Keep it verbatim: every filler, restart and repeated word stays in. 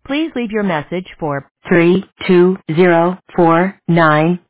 Please leave your message for three two zero four nine.